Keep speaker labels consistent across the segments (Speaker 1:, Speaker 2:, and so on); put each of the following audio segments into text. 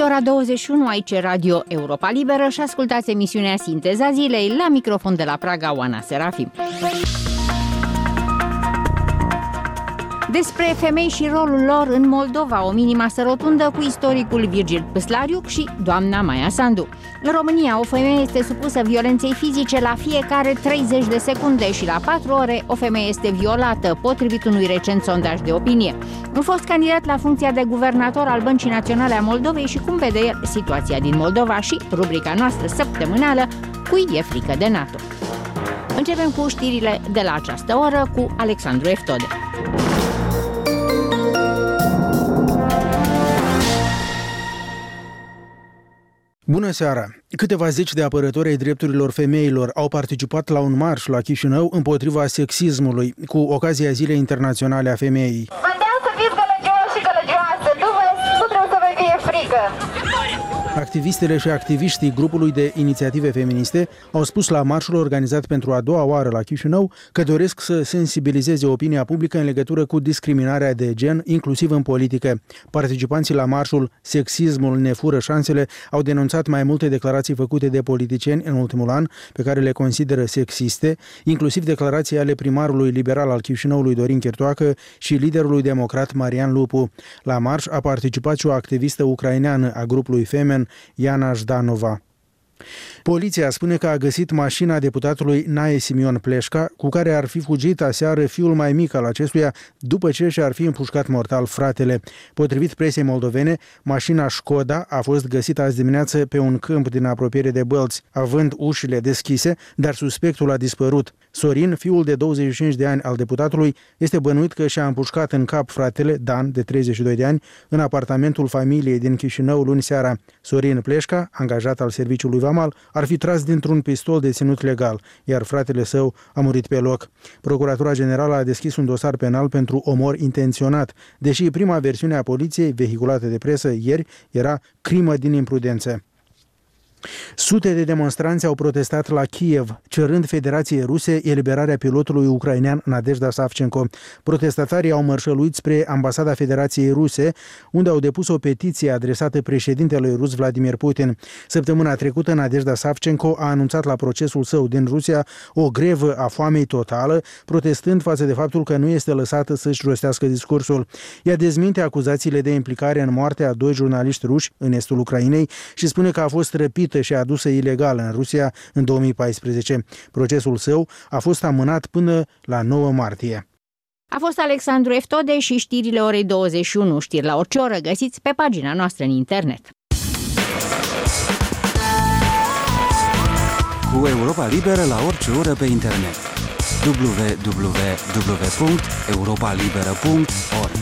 Speaker 1: Este ora 21 aici Radio Europa Liberă și ascultați emisiunea Sinteza Zilei, la microfon de la Praga, Oana Serafim. Despre femei și rolul lor în Moldova, o mini-masă rotundă cu istoricul Virgil Păslariuc și doamna Maia Sandu. În România, o femeie este supusă violenței fizice la fiecare 30 de secunde și la 4 ore o femeie este violată, potrivit unui recent sondaj de opinie. Un fost candidat la funcția de guvernator al Băncii Naționale a Moldovei și cum vede el situația din Moldova și rubrica noastră săptămânală, cui e frică de NATO. Începem cu știrile de la această oră cu Alexandru Eftode.
Speaker 2: Bună seara! Câteva zeci de apărători ai drepturilor femeilor au participat la un marș la Chișinău împotriva sexismului, cu ocazia Zilei Internaționale a Femeii.
Speaker 3: Vreau să fiți gălăgioși și gălăgioase, nu trebuie să vă fie frică.
Speaker 2: Activistele și activiștii grupului de inițiative feministe au spus la marșul organizat pentru a doua oară la Chișinău că doresc să sensibilizeze opinia publică în legătură cu discriminarea de gen, inclusiv în politică. Participanții la marșul Sexismul ne fură șansele au denunțat mai multe declarații făcute de politicieni în ultimul an, pe care le consideră sexiste, inclusiv declarații ale primarului liberal al Chișinăului Dorin Chertoacă și liderului democrat Marian Lupu. La marș a participat și o activistă ucraineană a grupului Femen, Iana Jdanova. Poliția spune că a găsit mașina deputatului Nae Simion Pleșca, cu care ar fi fugit aseară fiul mai mic al acestuia, după ce și-ar fi împușcat mortal fratele. Potrivit presei moldovene, mașina Școda a fost găsită azi dimineață pe un câmp din apropiere de Bălți, având ușile deschise, dar suspectul a dispărut. Sorin, fiul de 25 de ani al deputatului, este bănuit că și-a împușcat în cap fratele, Dan, de 32 de ani, în apartamentul familiei din Chișinău luni seara. Sorin Pleșca, angajat al serviciului vamal, ar fi tras dintr-un pistol deținut legal, iar fratele său a murit pe loc. Procuratura Generală a deschis un dosar penal pentru omor intenționat, deși prima versiune a poliției, vehiculată de presă ieri, era crimă din imprudență. Sute de demonstranți au protestat la Kiev, cerând Federației Ruse eliberarea pilotului ucrainean Nadejda Savchenko. Protestatarii au mărșăluit spre Ambasada Federației Ruse, unde au depus o petiție adresată președintelui rus Vladimir Putin. Săptămâna trecută, Nadejda Savchenko a anunțat la procesul său din Rusia o grevă a foamei totală, protestând față de faptul că nu este lăsată să-și rostească discursul. Ea dezminte acuzațiile de implicare în moartea a 2 jurnaliști ruși în estul Ucrainei și spune că a fost răpită și adusă ilegal în Rusia în 2014. Procesul său a fost amânat până la 9 martie.
Speaker 1: A fost Alexandru Eftode și știrile orei 21, știri la orice oră găsiți pe pagina noastră în internet.
Speaker 4: Cu Europa Liberă la orice oră pe internet. www.europalibera.org.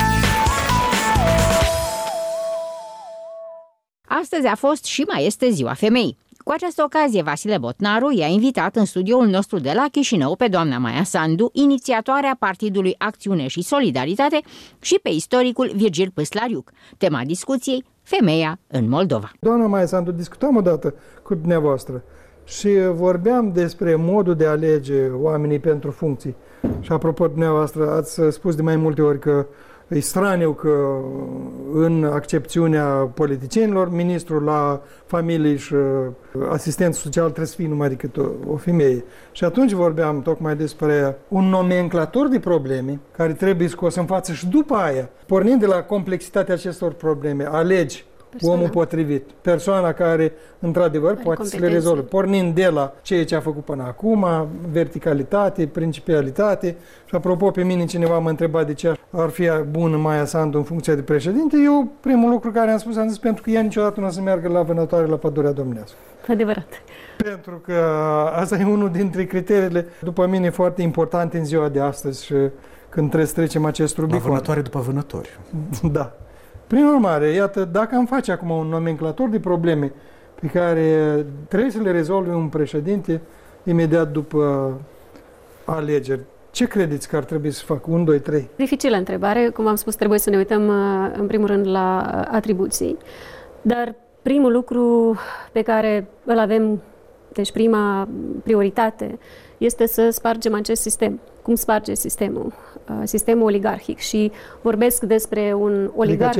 Speaker 1: Astăzi a fost și mai este Ziua Femeii. Cu această ocazie, Vasile Botnaru i-a invitat în studioul nostru de la Chișinău pe doamna Maia Sandu, inițiatoarea Partidului Acțiune și Solidaritate, și pe istoricul Virgil Păslariuc. Tema discuției, femeia în Moldova.
Speaker 5: Doamna Maia Sandu, discutam odată cu dumneavoastră și vorbeam despre modul de a alege oamenii pentru funcții. Și apropo, dumneavoastră ați spus de mai multe ori că e straniu că în accepțiunea politicienilor, ministrul la familie și asistent social trebuie să fie numai decât o femeie. Și atunci vorbeam tocmai despre un nomenclator de probleme care trebuie scos în față și după aia, pornind de la complexitatea acestor probleme, alegi omul potrivit, persoana care, într-adevăr, poate să le rezolve. Pornind de la ceea ce a făcut până acum, verticalitate, principialitate. Și apropo, pe mine cineva m-a întrebat de ce ar fi bună Maia Sandu în funcția de președinte. Eu, primul lucru care am zis pentru că ea niciodată nu o să meargă la vânătoare la pădurea domnească.
Speaker 6: Adevărat.
Speaker 5: Pentru că asta e unul dintre criteriile, după mine, foarte importante în ziua de astăzi și când trebuie să trecem acest Rubicon.
Speaker 7: La vânătoare după vânători.
Speaker 5: Da. Prin urmare, iată, dacă am face acum un nomenclator de probleme pe care trebuie să le rezolve un președinte imediat după alegeri, ce credeți că ar trebui să facă? 1, 2, 3?
Speaker 6: Dificilă întrebare. Cum am spus, trebuie să ne uităm în primul rând la atribuții. Dar primul lucru pe care îl avem, deci prima prioritate, este să spargem acest sistem. cum sparge sistemul oligarhic și vorbesc despre un oligarh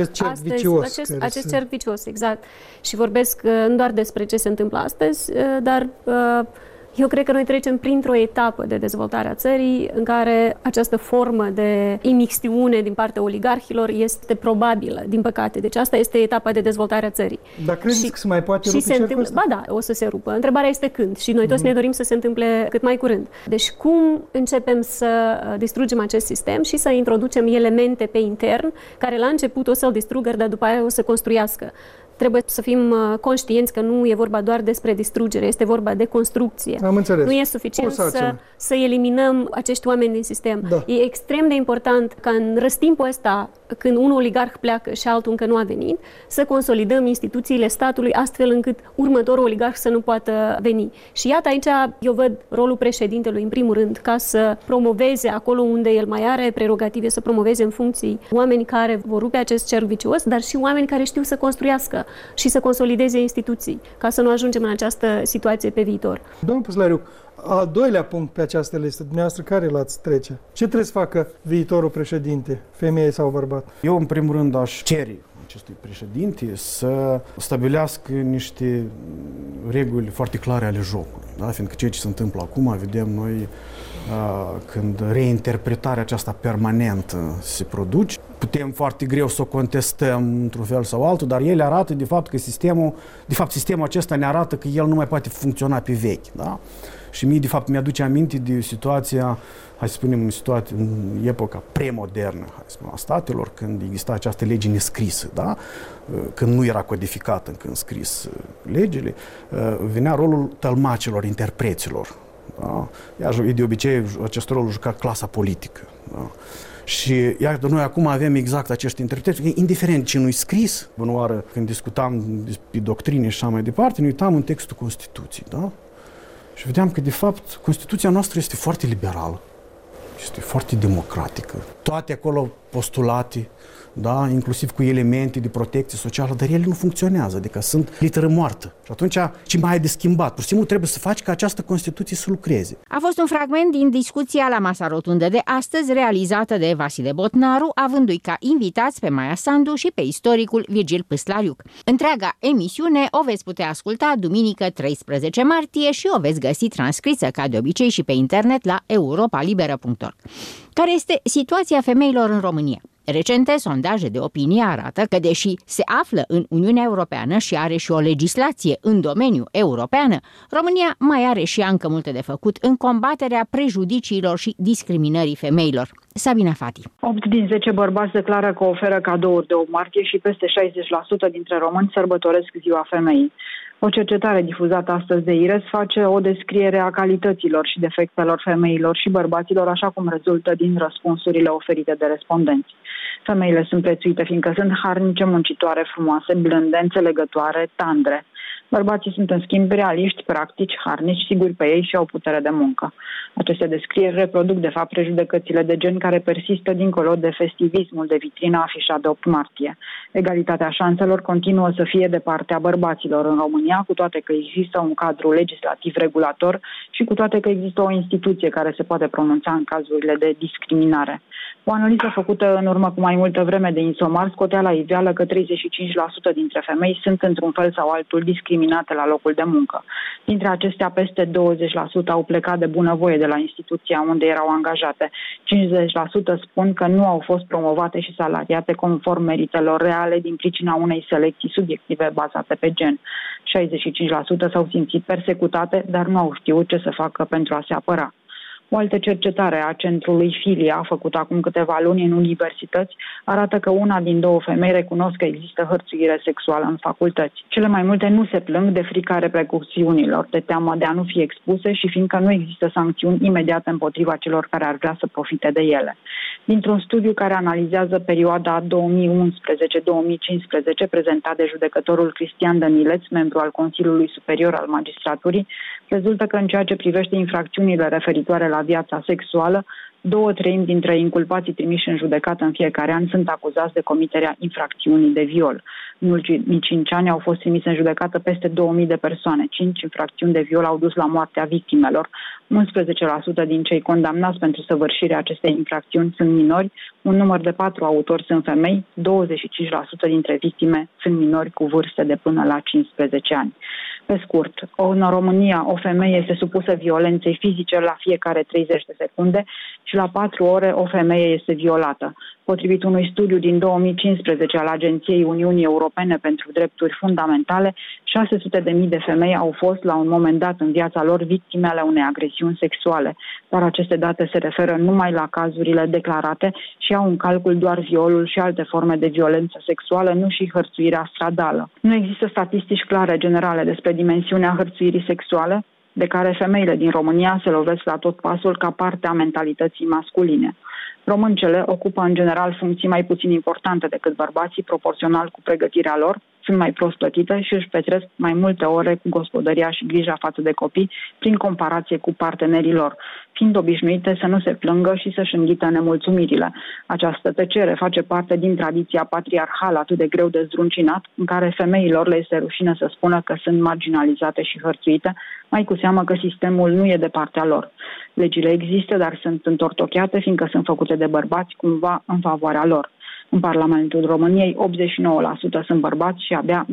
Speaker 6: acest cerc vicios, exact. Și vorbesc nu doar despre ce se întâmplă astăzi, dar eu cred că noi trecem printr-o etapă de dezvoltare a țării în care această formă de imixtiune din partea oligarhilor este probabilă, din păcate. Deci asta este etapa de dezvoltare a țării.
Speaker 5: Dar credeți că se mai poate rupe cercul ăsta?
Speaker 6: Ba da, o să se rupă. Întrebarea este când. Și noi toți ne dorim să se întâmple cât mai curând. Deci cum începem să distrugem acest sistem și să introducem elemente pe intern care la început o să-l distrugă, dar după aia o să construiască. Trebuie să fim conștienți că nu e vorba doar despre distrugere, este vorba de construcție.
Speaker 5: Am înțeles.
Speaker 6: Nu e suficient să eliminăm acești oameni din sistem.
Speaker 5: Da.
Speaker 6: E extrem de important ca în răstimpul ăsta, când un oligarh pleacă și altul încă nu a venit, să consolidăm instituțiile statului astfel încât următorul oligarh să nu poată veni. Și iată aici eu văd rolul președintelui în primul rând ca să promoveze acolo unde el mai are prerogative, să promoveze în funcții oameni care vor rupe acest cerc vicios, dar și oameni care știu să construiască și să consolideze instituții, ca să nu ajungem în această situație pe viitor.
Speaker 5: Domnul Păslariuc, al doilea punct pe această listă, dumneavoastră care l-ați trece? Ce trebuie să facă viitorul președinte, femeie sau bărbat?
Speaker 7: Eu, în primul rând, aș cere acestui președinte să stabilească niște reguli foarte clare ale jocului. Da? Fiindcă ceea ce se întâmplă acum, vedem noi, când reinterpretarea aceasta permanentă se produce, putem foarte greu să o contestăm într-un fel sau altul, dar ele arată de fapt că sistemul acesta ne arată că el nu mai poate funcționa pe vechi. Da? Și mie, de fapt, mi-aduce aminte de situația, hai să spunem, în epoca premodernă a statelor, când exista această lege nescrisă, da? Când nu era codificată încă înscris legile, venea rolul tălmacilor, interpreților. Da? Iar de obicei acest rol juca clasa politică. Da? Și iată, noi acum avem exact acești interpreți, indiferent ce nu-i scris. Bună oară, când discutam despre doctrine și așa mai departe, ne uitam în textul Constituției. Da? Și vedeam că, de fapt, Constituția noastră este foarte liberală, este foarte democratică. Toate acolo postulate, da, inclusiv cu elemente de protecție socială, dar ele nu funcționează, adică sunt literă moartă. Și atunci, ce mai ai de schimbat? Pur și simplu trebuie să faci ca această Constituție să lucreze.
Speaker 1: A fost un fragment din discuția la masa rotundă de astăzi, realizată de Vasile Botnaru, avându-i ca invitați pe Maia Sandu și pe istoricul Virgil Păslariuc. Întreaga emisiune o veți putea asculta duminică 13 martie și o veți găsi transcrisă, ca de obicei, și pe internet la europalibera.org. Care este situația femeilor în România? Recente sondaje de opinie arată că, deși se află în Uniunea Europeană și are și o legislație în domeniul european, România mai are și încă multe de făcut în combaterea prejudiciilor și discriminării femeilor. Sabina Fati.
Speaker 8: 8 din 10 bărbați declară că oferă cadouri de 8 martie și peste 60% dintre români sărbătoresc Ziua Femeii. O cercetare difuzată astăzi de IRES face o descriere a calităților și defectelor femeilor și bărbaților, așa cum rezultă din răspunsurile oferite de respondenți. Femeile sunt prețuite fiindcă sunt harnice, muncitoare, frumoase, blânde, înțelegătoare, tandre. Bărbații sunt, în schimb, realiști, practici, harnici, siguri pe ei și au putere de muncă. Aceste descrieri reproduc, de fapt, prejudecățile de gen care persistă dincolo de festivismul de vitrină afișat de 8 martie. Egalitatea șanselor continuă să fie de partea bărbaților în România, cu toate că există un cadru legislativ regulator și cu toate că există o instituție care se poate pronunța în cazurile de discriminare. O analiză făcută în urmă cu mai multă vreme de Insomar scotea la iveală că 35% dintre femei sunt într-un fel sau altul discriminate la locul de muncă. Dintre acestea, peste 20% au plecat de bunăvoie de la instituția unde erau angajate. 50% spun că nu au fost promovate și salariate conform meritelor reale din pricina unei selecții subiective bazate pe gen. 65% s-au simțit persecutate, dar nu au știut ce să facă pentru a se apăra. O altă cercetare a centrului Filia, făcută acum câteva luni în universități, arată că 1 din 2 femei recunosc că există hărțuire sexuală în facultăți. Cele mai multe nu se plâng de frica repercusiunilor, de teamă de a nu fi expuse și fiindcă nu există sancțiuni imediate împotriva celor care ar vrea să profite de ele. Dintr-un studiu care analizează perioada 2011-2015, prezentat de judecătorul Cristian Dănileț, membru al Consiliului Superior al Magistraturii, rezultă că în ceea ce privește infracțiunile referitoare la viața sexuală, 2/3 dintre inculpații trimiși în judecată în fiecare an sunt acuzați de comiterea infracțiunii de viol. În ultimii 5 ani au fost trimise în judecată peste 2000 de persoane. 5 infracțiuni de viol au dus la moartea victimelor. 11% din cei condamnați pentru săvârșirea acestei infracțiuni sunt minori. Un număr de 4 autori sunt femei. 25% dintre victime sunt minori cu vârste de până la 15 ani. Pe scurt, în România o femeie este supusă violenței fizice la fiecare 30 de secunde și la 4 ore o femeie este violată. Potrivit unui studiu din 2015 al Agenției Uniunii Europene pentru Drepturi Fundamentale, 600.000 de femei au fost la un moment dat în viața lor victime ale unei agresiuni sexuale, dar aceste date se referă numai la cazurile declarate și au în calcul doar violul și alte forme de violență sexuală, nu și hărțuirea stradală. Nu există statistici clare generale despre dimensiunea hărțuirii sexuale, de care femeile din România se lovesc la tot pasul ca parte a mentalității masculine. Româncele ocupă în general funcții mai puțin importante decât bărbații, proporțional cu pregătirea lor, sunt mai prost plătite și își petrec mai multe ore cu gospodăria și grija față de copii, prin comparație cu partenerii lor, fiind obișnuite să nu se plângă și să-și înghită nemulțumirile. Această tăcere face parte din tradiția patriarhală atât de greu de zdruncinat, în care femeilor le este rușine să spună că sunt marginalizate și hărțuite, mai cu seamă că sistemul nu e de partea lor. Legile există, dar sunt întortocheate, fiindcă sunt făcute de bărbați cumva în favoarea lor. În Parlamentul României, 89% sunt bărbați și abia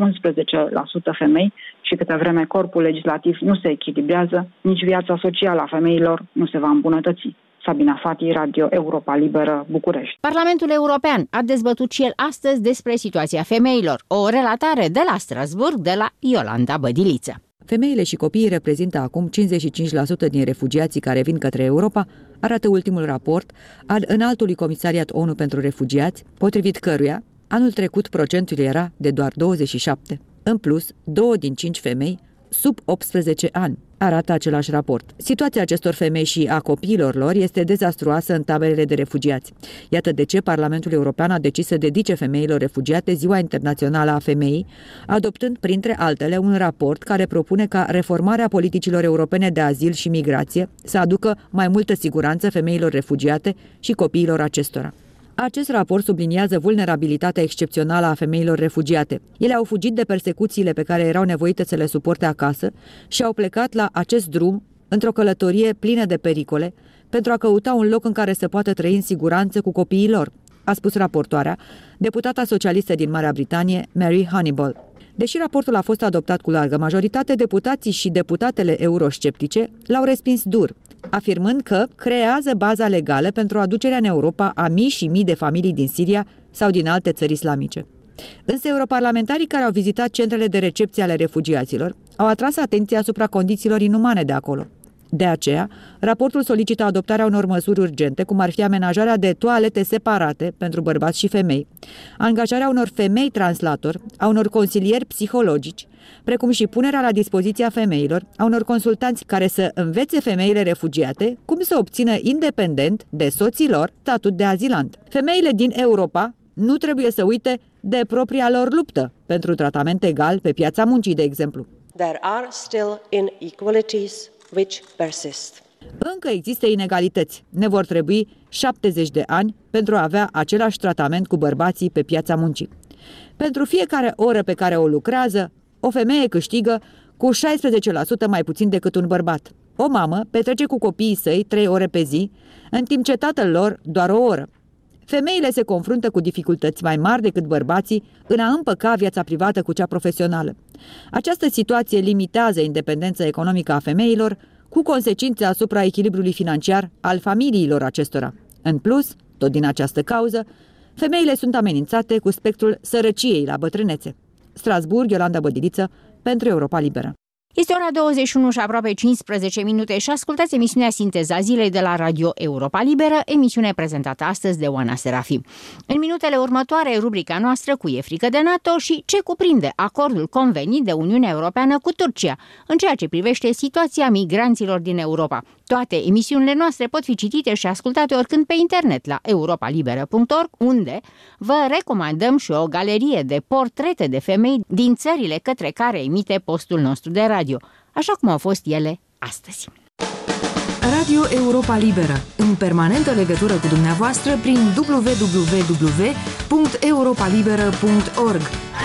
Speaker 8: 11% femei și câte vreme corpul legislativ nu se echilibrează, nici viața socială a femeilor nu se va îmbunătăți. Sabina Fati, Radio Europa Liberă, București.
Speaker 1: Parlamentul European a dezbătut și el astăzi despre situația femeilor. O relatare de la Strasbourg de la Iolanda Bădiliță.
Speaker 9: Femeile și copiii reprezintă acum 55% din refugiații care vin către Europa, arată ultimul raport al Înaltului Comisariat ONU pentru Refugiați, potrivit căruia, anul trecut procentul era de doar 27%. În plus, 2 din 5 femei sub 18 ani, arată același raport. Situația acestor femei și a copiilor lor este dezastruoasă în taberele de refugiați. Iată de ce Parlamentul European a decis să dedice femeilor refugiate Ziua Internațională a Femeii, adoptând, printre altele, un raport care propune ca reformarea politicilor europene de azil și migrație să aducă mai multă siguranță femeilor refugiate și copiilor acestora. Acest raport subliniază vulnerabilitatea excepțională a femeilor refugiate. Ele au fugit de persecuțiile pe care erau nevoite să le suporte acasă și au plecat la acest drum într-o călătorie plină de pericole pentru a căuta un loc în care să poată trăi în siguranță cu copiii lor, a spus raportoarea, deputata socialistă din Marea Britanie, Mary Honeyball. Deși raportul a fost adoptat cu largă majoritate, deputații și deputatele eurosceptice l-au respins dur, afirmând că creează baza legală pentru aducerea în Europa a mii și mii de familii din Siria sau din alte țări islamice. Însă europarlamentarii care au vizitat centrele de recepție ale refugiaților au atras atenția asupra condițiilor inumane de acolo. De aceea, raportul solicită adoptarea unor măsuri urgente, cum ar fi amenajarea de toalete separate pentru bărbați și femei, angajarea unor femei translatori, a unor consilieri psihologici, precum și punerea la dispoziția femeilor a unor consultanți care să învețe femeile refugiate cum să obțină independent de soții lor statut de azilant. Femeile din Europa nu trebuie să uite de propria lor luptă pentru tratament egal pe piața muncii, de exemplu.
Speaker 10: There are still inequalities which persist.
Speaker 9: Încă există inegalități. Ne vor trebui 70 de ani pentru a avea același tratament cu bărbații pe piața muncii. Pentru fiecare oră pe care o lucrează, o femeie câștigă cu 16% mai puțin decât un bărbat. O mamă petrece cu copiii săi 3 ore pe zi, în timp ce tatăl lor doar o oră. Femeile se confruntă cu dificultăți mai mari decât bărbații în a împăca viața privată cu cea profesională. Această situație limitează independența economică a femeilor, cu consecințe asupra echilibrului financiar al familiilor acestora. În plus, tot din această cauză, femeile sunt amenințate cu spectrul sărăciei la bătrânețe. Strasbourg, Iolanda Bădiliță, pentru Europa Liberă.
Speaker 1: Este ora 21 și aproape 15 minute și ascultați emisiunea Sinteza Zilei de la Radio Europa Liberă, emisiune prezentată astăzi de Oana Serafim. În minutele următoare, rubrica noastră cu E frică de NATO și ce cuprinde acordul convenit de Uniunea Europeană cu Turcia în ceea ce privește situația migranților din Europa. Toate emisiunile noastre pot fi citite și ascultate oricând pe internet la europalibera.org, unde vă recomandăm și o galerie de portrete de femei din țările către care emite postul nostru de radio, așa cum au fost ele astăzi.
Speaker 9: Radio Europa Liberă, în permanentă legătură cu dumneavoastră prin www.europalibera.org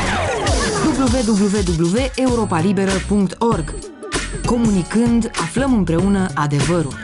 Speaker 9: www.europalibera.org. Comunicând, aflăm împreună adevărul.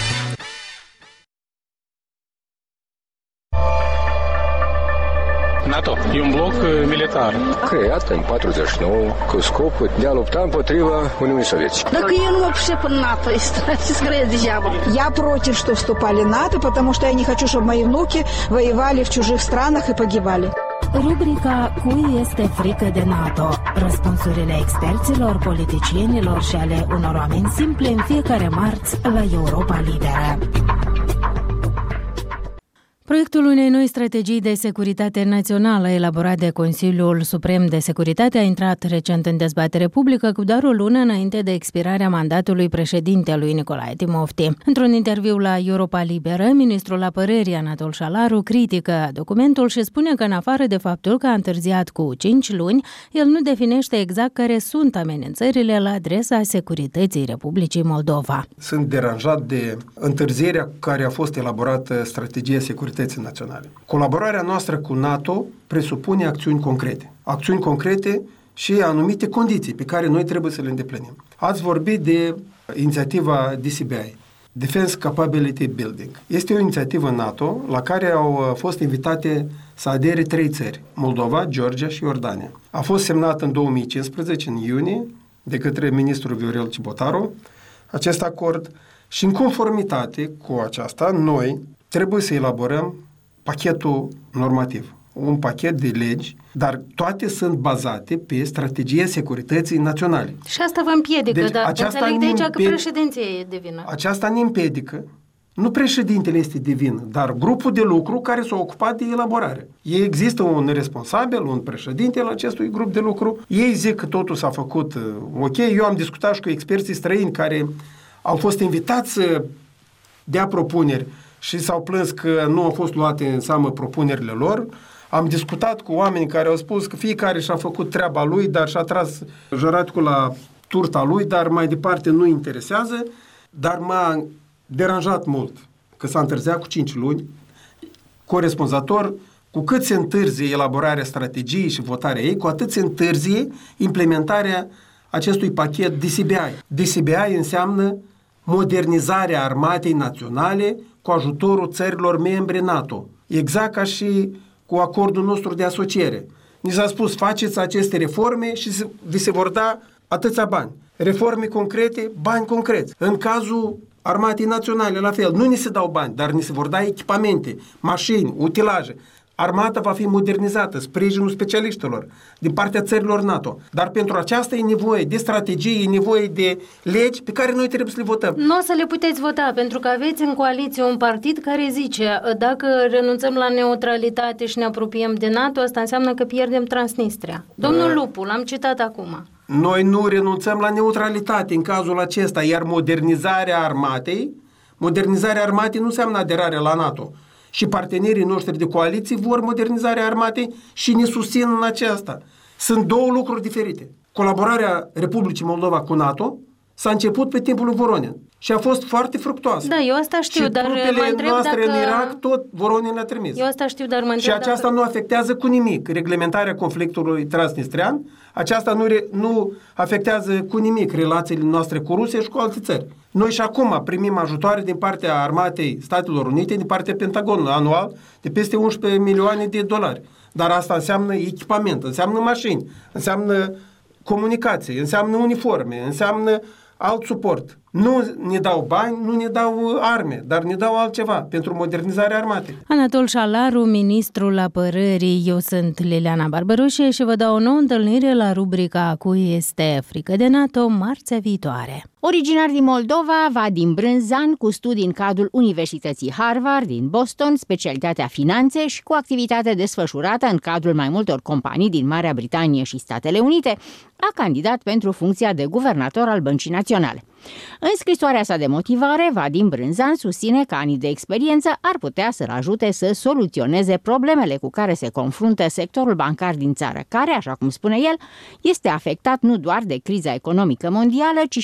Speaker 11: NATO e un bloc militar
Speaker 12: creat în 49 cu scopul de a lupta împotriva Uniunii Sovietice.
Speaker 13: Так я не вообще по НАТО, я против, что вступали в НАТО, потому что я не хочу, чтобы мои внуки воевали в чужих странах и погибали.
Speaker 14: Rubrica Cui este frică de NATO? Răspunsurile experților, politicienilor și ale unor oameni simple în fiecare marți la Europa Liberă. Proiectul unei noi strategii de securitate națională elaborat de Consiliul Suprem de Securitate a intrat recent în dezbatere publică cu doar o lună înainte de expirarea mandatului președintelui Nicolae Timofti. Într-un interviu la Europa Liberă, ministrul apărării Anatol Șalaru critică documentul și spune că în afară de faptul că a întârziat cu 5 luni, el nu definește exact care sunt amenințările la adresa securității Republicii Moldova.
Speaker 15: Sunt deranjat de întârzierea cu care a fost elaborată strategia securității naționale. Colaborarea noastră cu NATO presupune acțiuni concrete și anumite condiții pe care noi trebuie să le îndeplinim. Ați vorbit de inițiativa DCBI, Defense Capability Building. Este o inițiativă NATO la care au fost invitate să adere 3 țări, Moldova, Georgia și Iordania. A fost semnat în 2015, în iunie, de către ministrul Viorel Cibotaru, acest acord, și în conformitate cu aceasta, noi trebuie să elaborăm pachetul normativ, un pachet de legi, dar toate sunt bazate pe strategia securității naționale.
Speaker 1: Și asta vă împiedică, deci, dar înțeleg de aici că președinția e de vină.
Speaker 15: Aceasta ne împiedică. Nu președintele este de vină, dar grupul de lucru care s-a ocupat de elaborare. Există un responsabil, un președinte al acestui grup de lucru. Ei zic că totul s-a făcut ok. Eu am discutat și cu experții străini care au fost invitați să dea propuneri și s-au plâns că nu au fost luate în seamă propunerile lor. Am discutat cu oameni care au spus că fiecare și-a făcut treaba lui, dar și-a tras jăraticul la turta lui, dar mai departe nu interesează. Dar m-a deranjat mult că s-a întârziat cu 5 luni. Corespunzător, cu cât se întârzie elaborarea strategiei și votarea ei, cu atât se întârzie implementarea acestui pachet DCBI. DCBI înseamnă modernizarea armatei naționale cu ajutorul țărilor membre NATO. Exact ca și cu acordul nostru de asociere. Ni s-a spus, faceți aceste reforme și vi se vor da atâția bani. Reforme concrete, bani concreți. În cazul armatei naționale, la fel, nu ni se dau bani, dar ni se vor da echipamente, mașini, utilaje. Armata va fi modernizată, sprijinul specialiștilor din partea țărilor NATO. Dar pentru aceasta e nevoie de strategie, e nevoie de legi pe care noi trebuie să le votăm.
Speaker 1: Nu o să le puteți vota, pentru că aveți în coaliție un partid care zice dacă renunțăm la neutralitate și ne apropiem de NATO, asta înseamnă că pierdem Transnistria. Domnul Lupu, l-am citat acum.
Speaker 15: Noi nu renunțăm la neutralitate în cazul acesta, iar modernizarea armatei nu înseamnă aderarea la NATO. Și partenerii noștri de coaliție vor modernizarea armatei și ne susțin în aceasta. Sunt două lucruri diferite. Colaborarea Republicii Moldova cu NATO s-a început pe timpul lui Voronin și a fost foarte fructuoasă.
Speaker 1: Da, eu asta știu,
Speaker 15: și
Speaker 1: dar mă întreb
Speaker 15: noastre
Speaker 1: dacă...
Speaker 15: în Irak, tot Voronin le-a trimis.
Speaker 1: Eu asta știu, dar mă întreb
Speaker 15: și aceasta
Speaker 1: dacă...
Speaker 15: nu afectează cu nimic reglementarea conflictului transnistrian, aceasta nu afectează cu nimic relațiile noastre cu Rusia și cu alte țări. Noi și acum primim ajutoare din partea Armatei Statelor Unite, din partea Pentagonului anual, de peste 11 milioane de dolari. Dar asta înseamnă echipament, înseamnă mașini, înseamnă comunicație, înseamnă uniforme, înseamnă alt suport. Nu ne dau bani, nu ne dau arme, dar ne dau altceva pentru modernizarea armatei.
Speaker 1: Anatol Șalaru, ministrul apărării, eu sunt Liliana Barbaroșe și vă dau o nouă întâlnire la rubrica Cui este frică de NATO marțea viitoare.
Speaker 16: Originar din Moldova, Vadim Brânzan, cu studii în cadrul Universității Harvard din Boston, specialitatea finanțe și cu activitate desfășurată în cadrul mai multor companii din Marea Britanie și Statele Unite, a candidat pentru funcția de guvernator al Băncii Naționale. În scrisoarea sa de motivare, Vadim Brânzan susține că anii de experiență ar putea să-l ajute să soluționeze problemele cu care se confruntă sectorul bancar din țară, care, așa cum spune el, este afectat nu doar de criza economică mondială, ci și de prosperitatea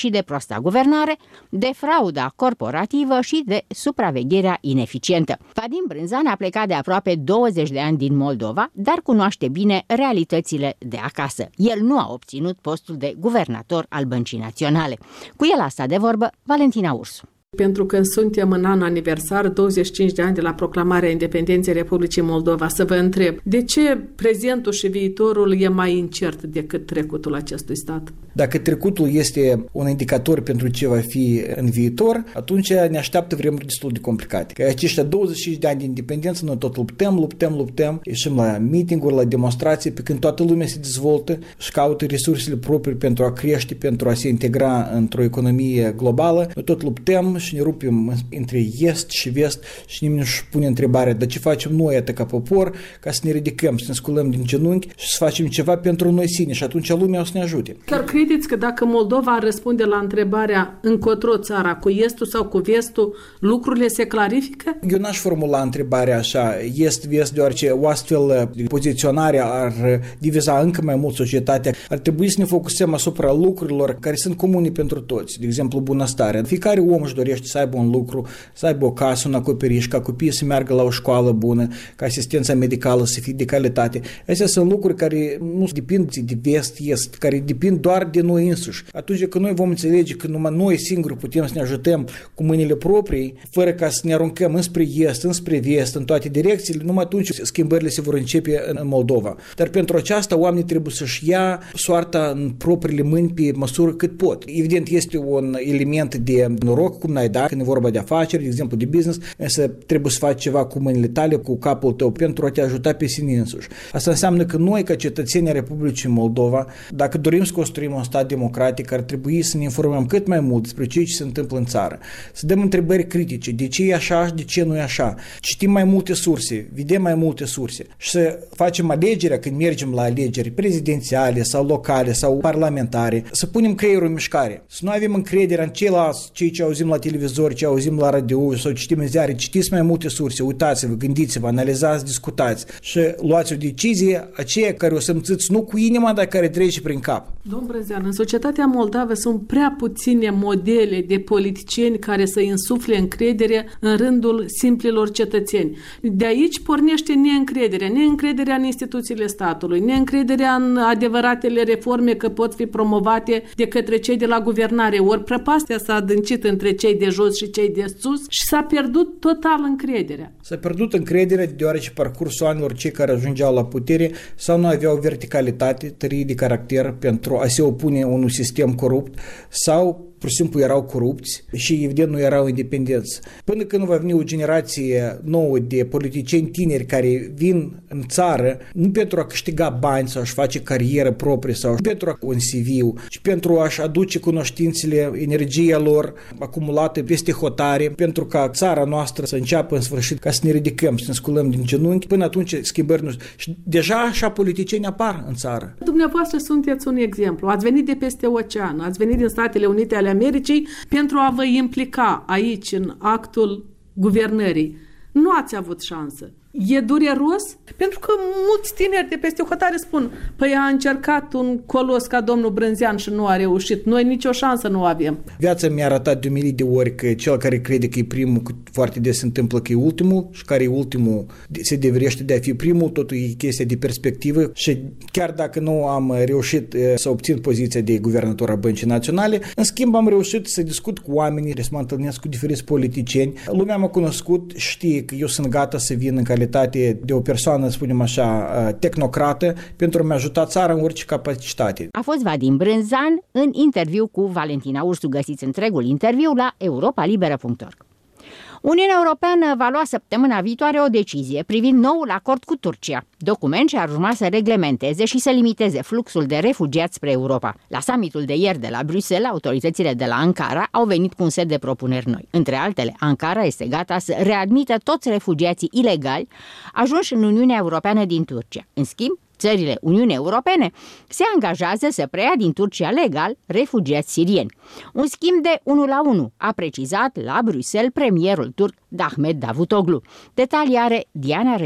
Speaker 1: fosta guvernare, de frauda corporativă și de supravegherea ineficientă. Vadim Brânzan a plecat de aproape 20 de ani din Moldova, dar cunoaște bine realitățile de acasă. El nu a obținut postul de guvernator al Băncii Naționale. Cu el a stat de vorbă Valentina Ursu.
Speaker 17: Pentru că suntem în anul aniversar, 25 de ani de la proclamarea independenței Republicii Moldova, să vă întreb, de ce prezentul și viitorul e mai incert decât trecutul acestui stat?
Speaker 18: Dacă trecutul este un indicator pentru ce va fi în viitor, atunci ne așteaptă vremuri destul de complicate. Că aceștia 25 de ani de independență, noi tot luptăm, ieșim la meeting-uri, la demonstrații, pe când toată lumea se dezvoltă și caută resursele proprii pentru a crește, pentru a se integra într-o economie globală. Noi tot luptăm și ne rupem între est și vest și nimeni nu-și pune întrebarea, dar ce facem noi ca popor ca să ne ridicăm, să ne sculăm din genunchi și să facem ceva pentru noi sine și atunci lumea o să ne ajute.
Speaker 17: Chiar credeți că dacă Moldova răspunde la întrebarea încotro țara, cu estul sau cu vestul, lucrurile se clarifică?
Speaker 18: Eu n-aș formula întrebarea așa, est-vest, deoarece o astfel de poziționare ar diviza încă mai mult societatea. Ar trebui să ne focusăm asupra lucrurilor care sunt comune pentru toți, de exemplu bunăstarea. Fiecare om își dorește să aibă un lucru, să aibă o casă, un acoperiș, ca copiii să meargă la o școală bună, ca asistența medicală să fie de calitate. Astea sunt lucruri care nu depind de vest-est, care depind doar de noi însuși. Atunci când noi vom înțelege că numai noi singuri putem să ne ajutăm cu mâinile proprii, fără ca să ne aruncăm înspre est, înspre vest, în toate direcțiile, numai atunci schimbările se vor începe în Moldova. Dar pentru aceasta oamenii trebuie să-și ia soarta în propriile mâini pe măsură cât pot. Evident, este un element de noroc, cum n-ai da, când e vorba de afaceri, de exemplu de business, însă trebuie să faci ceva cu mâinile tale, cu capul tău, pentru a te ajuta pe sine însuși. Asta înseamnă că noi, ca cetățenii Republicii Moldova, dacă dorim să construim un stat democratic, ar trebui să ne informăm cât mai mult despre ce se întâmplă în țară. Să dăm întrebări critice, de ce e așa și de ce nu e așa. Citim mai multe surse, vedem mai multe surse și să facem alegerea când mergem la alegeri prezidențiale sau locale sau parlamentare, să punem creierul în mișcare, să nu avem încredere în ceilalți, cei ce auzim la televizor, ce auzim la radio sau citim în ziare, citiți mai multe surse, uitați-vă, gândiți-vă, analizați, discutați și luați o decizie, aceea care o simțiți nu cu inima, dar care trece prin cap.
Speaker 17: Domnul Brânzan, în societatea moldavă sunt prea puține modele de politicieni care să insufle încredere în rândul simplilor cetățeni. De aici pornește neîncrederea în instituțiile statului, neîncrederea în adevăratele reforme că pot fi promovate de către cei de la guvernare. Ori prăpastia s-a adâncit între cei de jos și cei de sus și s-a pierdut total încrederea.
Speaker 18: S-a pierdut încrederea deoarece parcursul anilor cei care ajungeau la putere sau nu aveau verticalitate, tărie de caracter pentru a se opune unui sistem corupt sau pur și simplu erau corupți și evident nu erau independenți. Până când va veni o generație nouă de politicieni tineri care vin în țară nu pentru a câștiga bani sau a-și face carieră proprie sau pentru a un CV, ci pentru a-și aduce cunoștințele, energia lor acumulată peste hotare, pentru ca țara noastră să înceapă în sfârșit ca să ne ridicăm, să ne sculăm din genunchi, până atunci schimbări nu. Și deja așa politicieni apar în țară.
Speaker 17: Dumneavoastră sunteți un exemplu. Ați venit de peste ocean, ați venit din Statele Unite ale Americii pentru a vă implica aici în actul guvernării. Nu ați avut șansă. E dureros? Pentru că mulți tineri de peste hotare spun, păi a încercat un colos ca domnul Brânzean și nu a reușit. Noi nicio șansă nu avem.
Speaker 18: Viața mi-a arătat de 1000 de ori că cel care crede că e primul, foarte des se întâmplă că e ultimul și care e ultimul se deverește de a fi primul, totul e chestia de perspectivă și chiar dacă nu am reușit să obțin poziția de guvernator a Băncii Naționale, în schimb am reușit să discut cu oamenii, să mă întâlnesc cu diferiți politicieni. Lumea m-a cunoscut, știe că eu sunt gata să vin în calitate de o persoană, spunem așa, tehnocrată, pentru a-mi ajuta țara în orice capacitate.
Speaker 1: A fost Vadim Brânzan în interviu cu Valentina Ursu. Găsiți întregul interviu la europalibera.org. Uniunea Europeană va lua săptămâna viitoare o decizie privind noul acord cu Turcia, document ce ar urma să reglementeze și să limiteze fluxul de refugiați spre Europa. La summitul de ieri de la Bruxelles, autoritățile de la Ankara au venit cu un set de propuneri noi. Între altele, Ankara este gata să readmită toți refugiații ilegali ajunși în Uniunea Europeană din Turcia. În schimb, țările Uniunii Europene se angajează să preia din Turcia legal refugiați sirieni. Un schimb de 1 la 1, a precizat la Bruxelles premierul turc Ahmet Davutoglu. Detalii are Diana Reiler.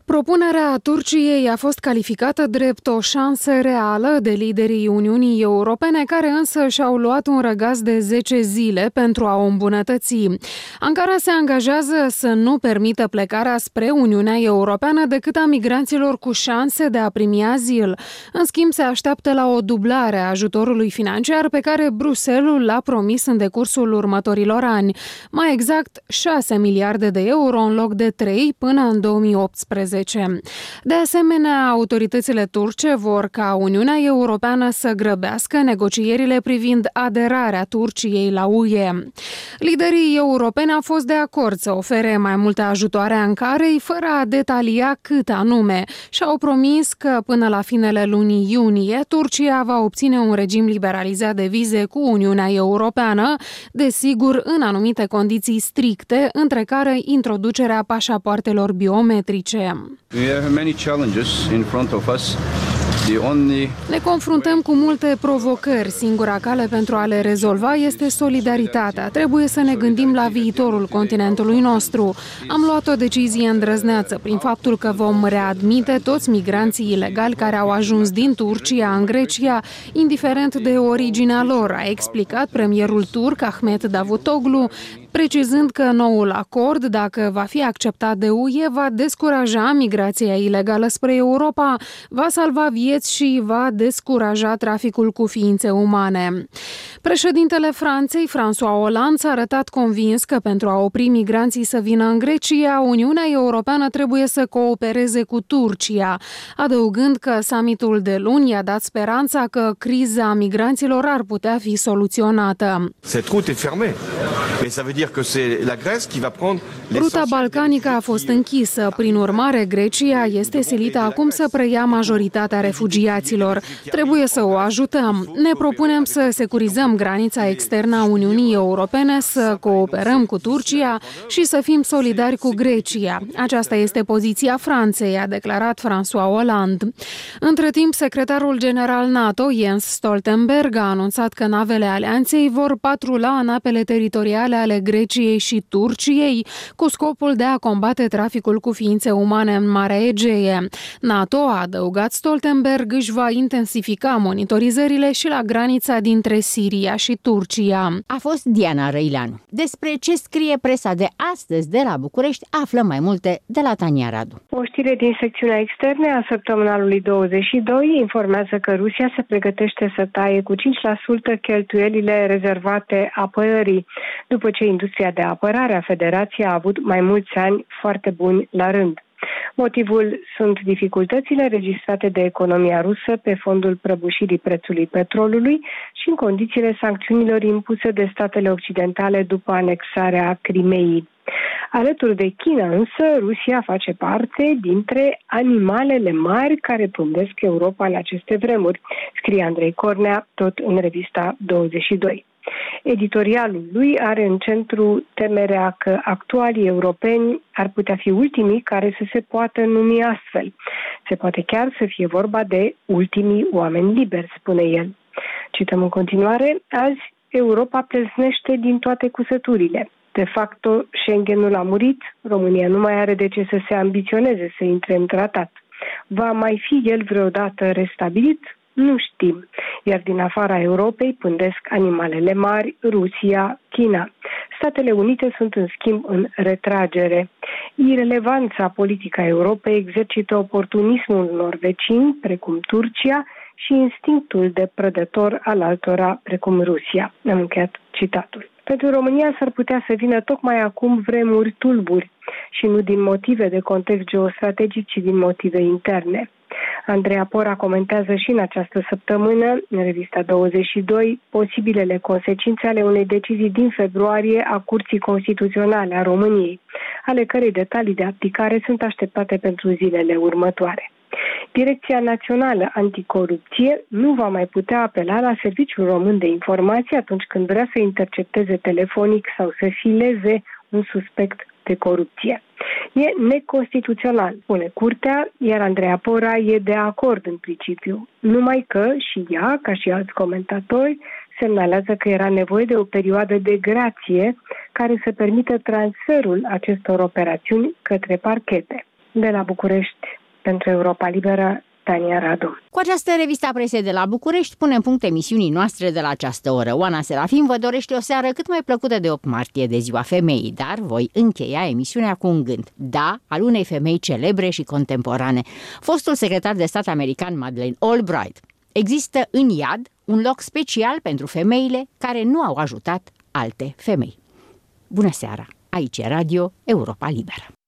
Speaker 19: Propunerea Turciei a fost calificată drept o șansă reală de liderii Uniunii Europene, care însă și-au luat un răgaz de 10 zile pentru a o îmbunătăți. Ankara se angajează să nu permită plecarea spre Uniunea Europeană decât a migranților cu șanse de a primi azil. În schimb, se așteaptă la o dublare a ajutorului financiar pe care Bruxelles l-a promis în decursul următorilor ani. Mai exact, 6 miliarde de euro în loc de 3 până în 2018. De asemenea, autoritățile turce vor ca Uniunea Europeană să grăbească negocierile privind aderarea Turciei la UE. Liderii europeni au fost de acord să ofere mai multe ajutoare Ankarei, fără a detalia cât anume, și au promis că până la finele lunii iunie Turcia va obține un regim liberalizat de vize cu Uniunea Europeană, desigur în anumite condiții stricte, între care introducerea pașapoartelor biometrice. Ne confruntăm cu multe provocări. Singura cale pentru a le rezolva este solidaritatea. Trebuie să ne gândim la viitorul continentului nostru. Am luat o decizie îndrăzneață prin faptul că vom readmite toți migranții ilegali care au ajuns din Turcia în Grecia, indiferent de originea lor, a explicat premierul turc Ahmet Davutoglu, precizând că noul acord, dacă va fi acceptat de UE, va descuraja migrația ilegală spre Europa, va salva vieți și va descuraja traficul cu ființe umane. Președintele Franței, François Hollande, s-a arătat convins că pentru a opri migranții să vină în Grecia, Uniunea Europeană trebuie să coopereze cu Turcia, adăugând că summitul de luni i-a dat speranța că criza migranților ar putea fi soluționată. Ruta balcanică a fost închisă, prin urmare Grecia este silită acum să preia majoritatea refugiaților. Trebuie să o ajutăm. Ne propunem să securizăm granița externă a Uniunii Europene, să cooperăm cu Turcia și să fim solidari cu Grecia. Aceasta este poziția Franței, a declarat François Hollande. Între timp, secretarul general NATO, Jens Stoltenberg, a anunțat că navele alianței vor patrula în apele teritoriale ale Greciei și Turciei, cu scopul de a combate traficul cu ființe umane în Marea Egee. NATO, a adăugat Stoltenberg, își va intensifica monitorizările și la granița dintre Siria și Turcia.
Speaker 1: A fost Diana Răileanu. Despre ce scrie presa de astăzi de la București, aflăm mai multe de la Tania Radu.
Speaker 20: O știre din secțiunea externe a săptămânalului 22 informează că Rusia se pregătește să taie cu 5% cheltuielile rezervate apărării, după ce industria de apărare a Federației a avut mai mulți ani foarte buni la rând. Motivul sunt dificultățile registrate de economia rusă pe fondul prăbușirii prețului petrolului și în condițiile sancțiunilor impuse de statele occidentale după anexarea Crimeii. Alături de China însă, Rusia face parte dintre animalele mari care pândesc Europa în aceste vremuri, scrie Andrei Cornea, tot în revista 22. Editorialul lui are în centru temerea că actualii europeni ar putea fi ultimii care să se poată numi astfel. Se poate chiar să fie vorba de ultimii oameni liberi, spune el. Cităm în continuare, azi Europa plesnește din toate cusăturile. De facto, Schengenul a murit, România nu mai are de ce să se ambiționeze să intre în tratat. Va mai fi el vreodată restabilit? Nu știm. Iar din afara Europei pândesc animalele mari, Rusia, China. Statele Unite sunt în schimb în retragere. Irelevanța politică a Europei exercită oportunismul unor vecini, precum Turcia, și instinctul de prădător al altora, precum Rusia. Am încheiat citatul. Pentru România s-ar putea să vină tocmai acum vremuri tulburi și nu din motive de context geostrategic, ci din motive interne. Andreea Pora comentează și în această săptămână, în revista 22, posibilele consecințe ale unei decizii din februarie a Curții Constituționale a României, ale cărei detalii de aplicare sunt așteptate pentru zilele următoare. Direcția Națională Anticorupție nu va mai putea apela la Serviciul Român de Informație atunci când vrea să intercepteze telefonic sau să fileze un suspect de corupție. E neconstituțional, spune Curtea, iar Andreea Pora e de acord în principiu, numai că și ea, ca și alți comentatori, semnalează că era nevoie de o perioadă de grație care să permită transferul acestor operațiuni către parchete. De la București, pentru Europa Liberă, Tania Radu.
Speaker 1: Cu această revista presei de la București punem punct emisiunii noastre de la această oră. Oana Serafin vă dorește o seară cât mai plăcută de 8 martie, de Ziua Femeii, dar voi încheia emisiunea cu un gând. Da, al unei femei celebre și contemporane, fostul secretar de stat american Madeleine Albright. Există în iad un loc special pentru femeile care nu au ajutat alte femei. Bună seara! Aici e Radio Europa Liberă.